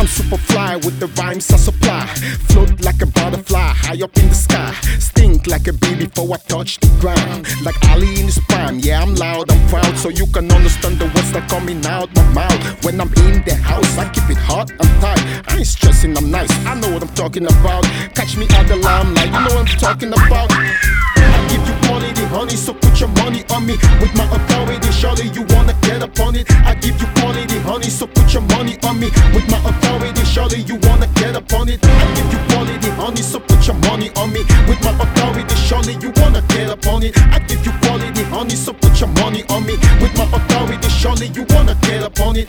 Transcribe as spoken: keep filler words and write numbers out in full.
I'm super fly with the rhymes I supply. Float like a butterfly high up in the sky. Stink like a bee before I touch the ground. Like Ali in his prime, yeah, I'm loud, I'm proud. So you can understand the words that coming out my mouth. When I'm in the house, I keep it hot and tight. I ain't stressing, I'm nice, I know what I'm talking about. Catch me at the limelight, you know what I'm talking about. I give you quality, honey, so put your money on me. With my authority, surely you wanna get up on it. I give you quality, honey, so put your money on me. With my authority, surely you wanna get up on it. I give you quality, honey, so put your money on me. With my authority, surely you wanna get up on it. I give you quality, honey, so put your money on me. With my authority, surely you wanna get up on it.